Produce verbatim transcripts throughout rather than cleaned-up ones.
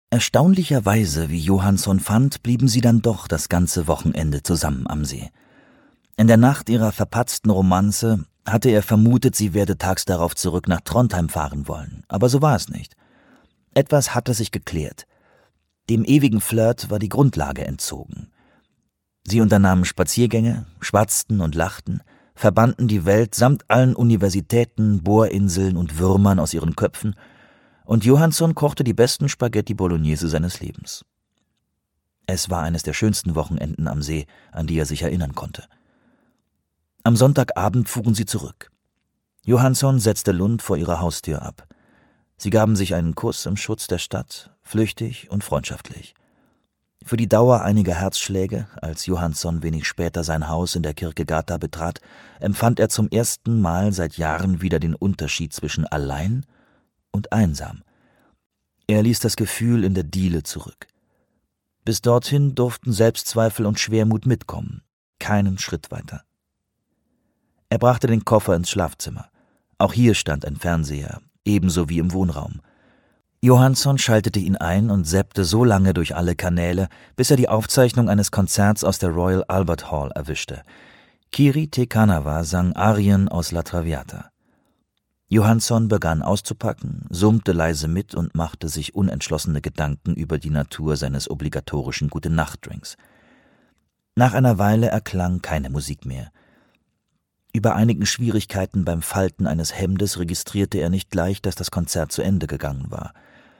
Erstaunlicherweise, wie Johansson fand, blieben sie dann doch das ganze Wochenende zusammen am See. In der Nacht ihrer verpatzten Romanze hatte er vermutet, sie werde tags darauf zurück nach Trondheim fahren wollen, aber so war es nicht. Etwas hatte sich geklärt. Dem ewigen Flirt war die Grundlage entzogen. Sie unternahmen Spaziergänge, schwatzten und lachten, verbannten die Welt samt allen Universitäten, Bohrinseln und Würmern aus ihren Köpfen, und Johansson kochte die besten Spaghetti Bolognese seines Lebens. Es war eines der schönsten Wochenenden am See, an die er sich erinnern konnte. Am Sonntagabend fuhren sie zurück. Johansson setzte Lund vor ihrer Haustür ab. Sie gaben sich einen Kuss im Schutz der Stadt, flüchtig und freundschaftlich. Für die Dauer einiger Herzschläge, als Johansson wenig später sein Haus in der Kierkegaata betrat, empfand er zum ersten Mal seit Jahren wieder den Unterschied zwischen allein und einsam. Er ließ das Gefühl in der Diele zurück. Bis dorthin durften Selbstzweifel und Schwermut mitkommen, keinen Schritt weiter. Er brachte den Koffer ins Schlafzimmer. Auch hier stand ein Fernseher, ebenso wie im Wohnraum. Johansson schaltete ihn ein und zappte so lange durch alle Kanäle, bis er die Aufzeichnung eines Konzerts aus der Royal Albert Hall erwischte. Kiri Te Kanawa sang Arien aus La Traviata. Johansson begann auszupacken, summte leise mit und machte sich unentschlossene Gedanken über die Natur seines obligatorischen Gute-Nacht-Drinks. Nach einer Weile erklang keine Musik mehr. Über einigen Schwierigkeiten beim Falten eines Hemdes registrierte er nicht gleich, dass das Konzert zu Ende gegangen war.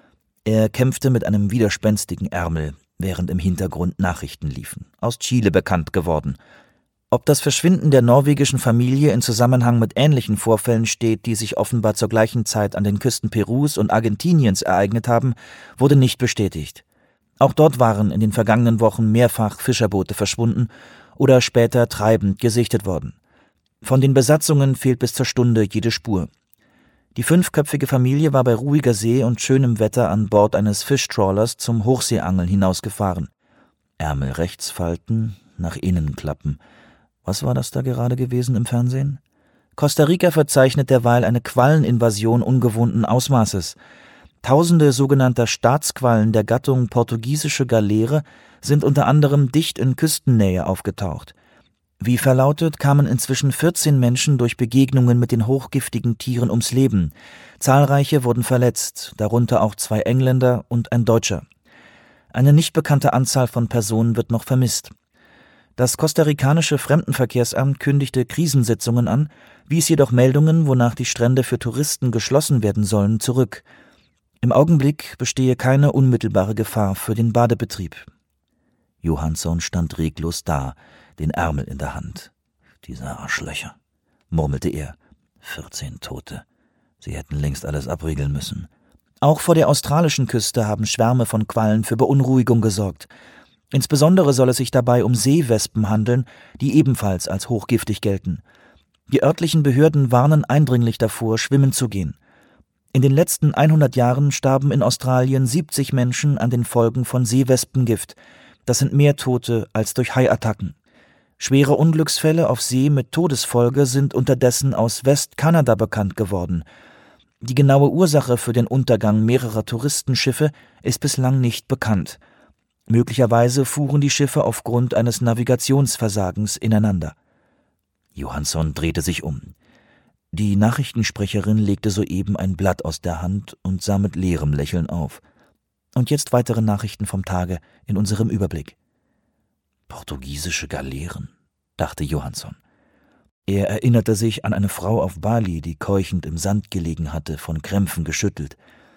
Er kämpfte mit einem widerspenstigen Ärmel, während im Hintergrund Nachrichten liefen, aus Chile bekannt geworden. Ob das Verschwinden der norwegischen Familie in Zusammenhang mit ähnlichen Vorfällen steht, die sich offenbar zur gleichen Zeit an den Küsten Perus und Argentiniens ereignet haben, wurde nicht bestätigt. Auch dort waren in den vergangenen Wochen mehrfach Fischerboote verschwunden oder später treibend gesichtet worden. Von den Besatzungen fehlt bis zur Stunde jede Spur. Die fünfköpfige Familie war bei ruhiger See und schönem Wetter an Bord eines Fischtrawlers zum Hochseeangeln hinausgefahren. Ärmel rechts falten, nach innen klappen. Was war das da gerade gewesen im Fernsehen? Costa Rica verzeichnet derweil eine Qualleninvasion ungewohnten Ausmaßes. Tausende sogenannter Staatsquallen der Gattung portugiesische Galeere sind unter anderem dicht in Küstennähe aufgetaucht. Wie verlautet, kamen inzwischen vierzehn Menschen durch Begegnungen mit den hochgiftigen Tieren ums Leben. Zahlreiche wurden verletzt, darunter auch zwei Engländer und ein Deutscher. Eine nicht bekannte Anzahl von Personen wird noch vermisst. Das kostarikanische Fremdenverkehrsamt kündigte Krisensitzungen an, wies jedoch Meldungen, wonach die Strände für Touristen geschlossen werden sollen, zurück. Im Augenblick bestehe keine unmittelbare Gefahr für den Badebetrieb. Johansson stand reglos da, den Ärmel in der Hand. »Diese Arschlöcher«, murmelte er. »vierzehn Tote. Sie hätten längst alles abriegeln müssen.« Auch vor der australischen Küste haben Schwärme von Quallen für Beunruhigung gesorgt. Insbesondere soll es sich dabei um Seewespen handeln, die ebenfalls als hochgiftig gelten. Die örtlichen Behörden warnen eindringlich davor, schwimmen zu gehen. In den letzten hundert Jahren starben in Australien siebzig Menschen an den Folgen von Seewespengift. Das sind mehr Tote als durch Haiattacken. Schwere Unglücksfälle auf See mit Todesfolge sind unterdessen aus Westkanada bekannt geworden. Die genaue Ursache für den Untergang mehrerer Touristenschiffe ist bislang nicht bekannt. Möglicherweise fuhren die Schiffe aufgrund eines Navigationsversagens ineinander. Johansson drehte sich um. Die Nachrichtensprecherin legte soeben ein Blatt aus der Hand und sah mit leerem Lächeln auf. Und jetzt weitere Nachrichten vom Tage in unserem Überblick. Portugiesische Galeeren, dachte Johansson. Er erinnerte sich an eine Frau auf Bali, die keuchend im Sand gelegen hatte, von Krämpfen geschüttelt.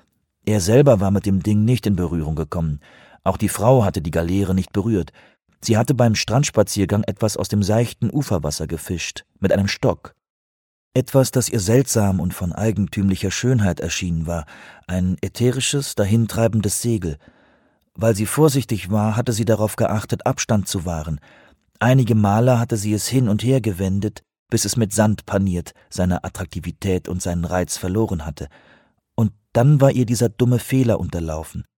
Er selber war mit dem Ding nicht in Berührung gekommen. Auch die Frau hatte die Galeere nicht berührt. Sie hatte beim Strandspaziergang etwas aus dem seichten Uferwasser gefischt, mit einem Stock. Etwas, das ihr seltsam und von eigentümlicher Schönheit erschienen war, ein ätherisches, dahintreibendes Segel. Weil sie vorsichtig war, hatte sie darauf geachtet, Abstand zu wahren. Einige Male hatte sie es hin und her gewendet, bis es mit Sand paniert, seine Attraktivität und seinen Reiz verloren hatte. Und dann war ihr dieser dumme Fehler unterlaufen.